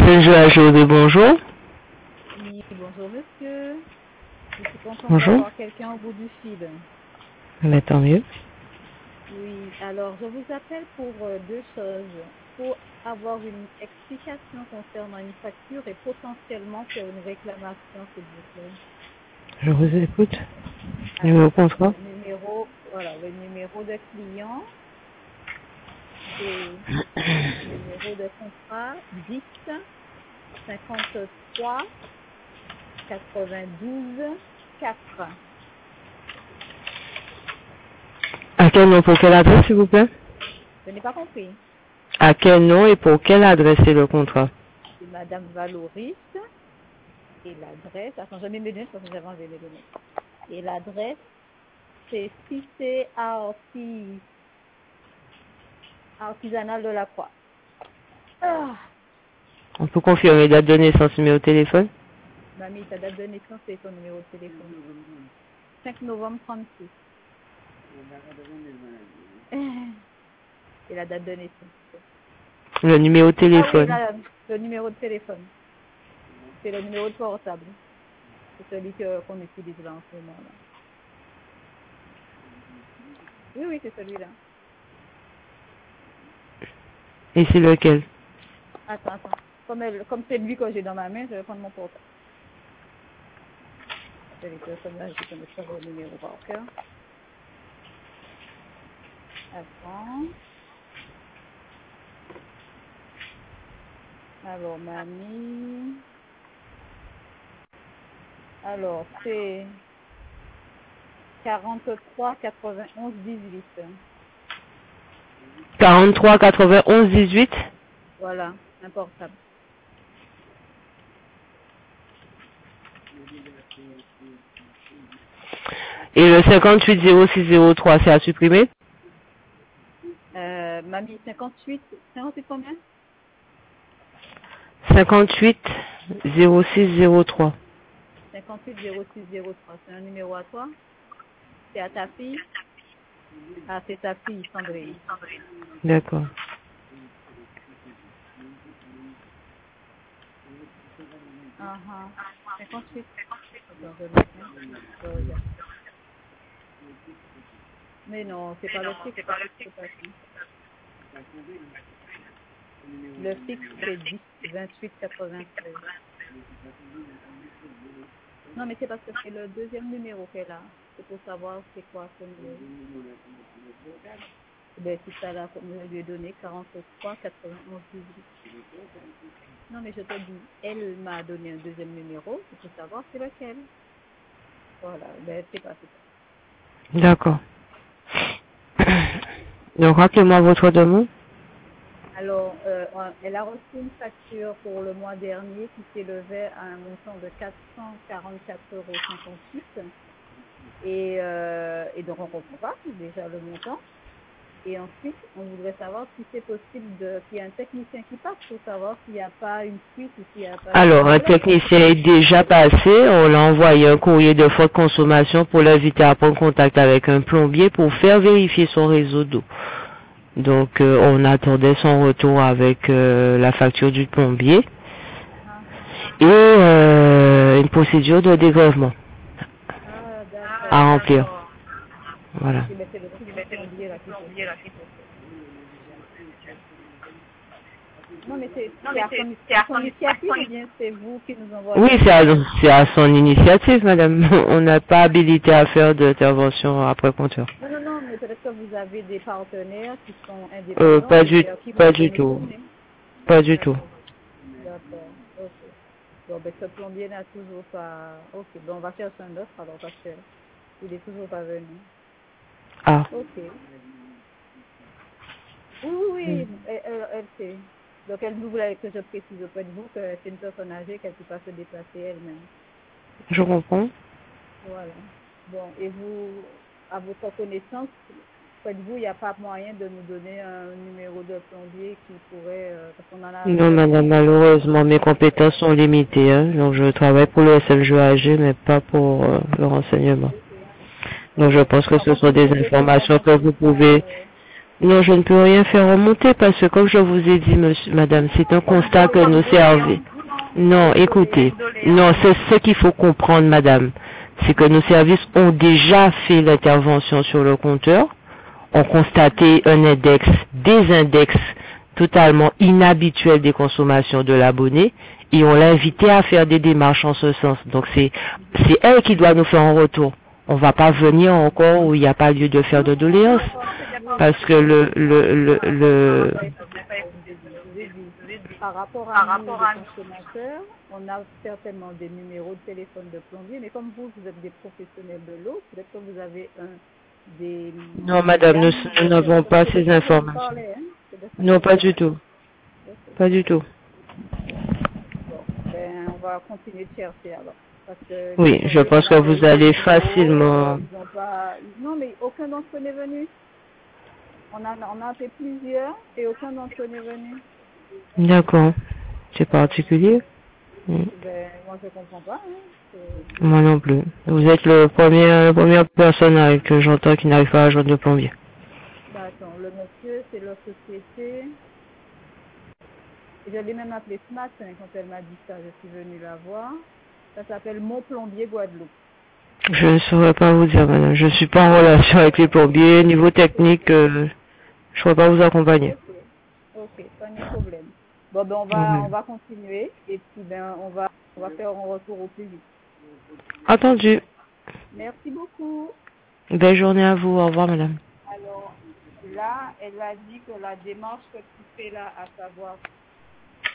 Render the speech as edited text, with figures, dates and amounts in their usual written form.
SNGHOD, bonjour. Oui, bonjour monsieur. Je suis contente Bonjour. d'avoir quelqu'un au bout du fil. Mais tant mieux. Oui, alors je vous appelle pour deux choses. Pour avoir une explication concernant une facture et potentiellement faire une réclamation, s'il vous plaît. Je vous écoute. Alors, Numéro contrat. le numéro de client, c'est numéro de contrat 10 53 92 4. À quel nom, pour quelle adresse, s'il vous plaît? Je n'ai pas compris. À quel nom et pour quelle adresse est le contrat? C'est Madame Valoris et l'adresse. Attends, je mets mes lunettes parce que j'avais enlevé mes lunettes. Et l'adresse, c'est Cité Artisanal de la Croix. Ah, On peut confirmer date de naissance, numéro de téléphone? mamie, ta date de naissance et ton numéro de téléphone. 5 novembre 36. Et la date de naissance. Le numéro de Ah oui, téléphone. le numéro de téléphone. C'est le numéro de portable. C'est celui qu'on utilise là en ce moment-là. Oui, c'est celui-là. Et c'est lequel? Attends. Comme c'est lui que j'ai dans ma main, je vais prendre mon portable. C'est les personnes là, je connais pas le numéro par cœur. Attends. Alors, mamie. Alors, c'est 43 91 18. 43 91 18. Voilà, un portable. Et le 58 06 03, c'est à supprimer? Mamie, 58 combien? 58 06 03. 58 06 03. C'est un numéro à toi? C'est à ta fille? Ah, c'est ta fille, Sandrine. D'accord. Ah, 58. Attends, je regarde. Mais non, c'est pas le fixe. C'est pas le fixe. Le fixe, c'est 10 28 96. Non, mais c'est parce que c'est le deuxième numéro qu'elle a. C'est pour savoir c'est quoi ce numéro. Ben, c'est ça là, comme je lui ai donné, 43 91 18. Non, mais je te dis, elle m'a donné un deuxième numéro, c'est pour savoir c'est lequel. Voilà, ben, c'est pas. D'accord. Donc, rappelez-moi votre demande. Alors, elle a reçu une facture pour le mois dernier qui s'élevait à un montant de 444,58 €. Et donc, on ne comprend pas déjà le montant. Et ensuite, on voudrait savoir si c'est possible qu'il y ait un technicien qui passe pour savoir s'il n'y a pas une fuite ou s'il n'y a pas... Alors, un technicien est déjà passé. On l'a envoyé un courrier de forte consommation pour l'inviter à prendre contact avec un plombier pour faire vérifier son réseau d'eau. Donc, on attendait son retour avec la facture du plombier et une procédure de dégrèvement à remplir. Voilà. Non, mais c'est à son initiative ou bien c'est vous qui nous envoyez? Oui, c'est à son initiative, madame. On n'a pas habilité à faire d'intervention après compteur. Non, mais peut-être que vous avez des partenaires qui sont indépendants. Pas du tout. Pas du tout. D'accord, ok. Bon, ben, ce plombier n'a toujours pas... Ok, bon, on va chercher un autre alors parce qu'il est toujours pas venu. Ah. Ok. Oui, elle sait. Donc, elle voulait que je précise auprès de vous que c'est une personne âgée qu'elle ne peut pas se déplacer elle-même. Je comprends. Voilà. Bon, et vous, à votre connaissance, auprès de vous, il n'y a pas moyen de nous donner un numéro de plombier qui pourrait... parce qu'on en a... Non, madame, malheureusement, mes compétences sont limitées. Hein. Donc, je travaille pour le SLGAG, mais pas pour le renseignement. Donc, je pense que ce sont des informations que vous pouvez Non, je ne peux rien faire remonter parce que comme je vous ai dit, monsieur, madame, c'est un constat que nos services... Non, écoutez, non, c'est ce qu'il faut comprendre, madame. C'est que nos services ont déjà fait l'intervention sur le compteur, ont constaté un index, des index totalement inhabituels des consommations de l'abonné et on l'a invité à faire des démarches en ce sens. Donc c'est elle qui doit nous faire un retour. On va pas venir encore où il n'y a pas lieu de faire de doléances parce que par rapport à nous, les consommateurs, on a certainement des numéros de téléphone de plombier, mais comme vous êtes des professionnels de l'eau, peut-être que vous avez Non, madame, nous n'avons pas ces informations. Non, pas du tout. Pas du tout. Bon, ben, on va continuer de chercher alors. Parce que oui, je pense que vous allez facilement... Non, mais aucun d'entre eux n'est venu. On a fait plusieurs et aucun d'entre eux n'est venu. D'accord. C'est particulier. Ben, moi, je comprends pas. Hein. Moi non plus. Vous êtes la première personne que j'entends qui n'arrive pas à joindre le plombier. D'accord. Le monsieur, c'est leur société. Je l'ai même appelé ce matin quand elle m'a dit ça. Je suis venue la voir. Ça s'appelle Mon Plombier Guadeloupe. Je ne saurais pas vous dire, madame. Je ne suis pas en relation avec les plombiers. Niveau technique, je ne pourrais pas vous accompagner. Ok, pas de problème. Bon, ben on va continuer et puis ben on va faire un retour au plus vite. Entendu. Merci beaucoup. Belle journée à vous. Au revoir, madame. Alors, là, elle a dit que la démarche que tu fais là, à savoir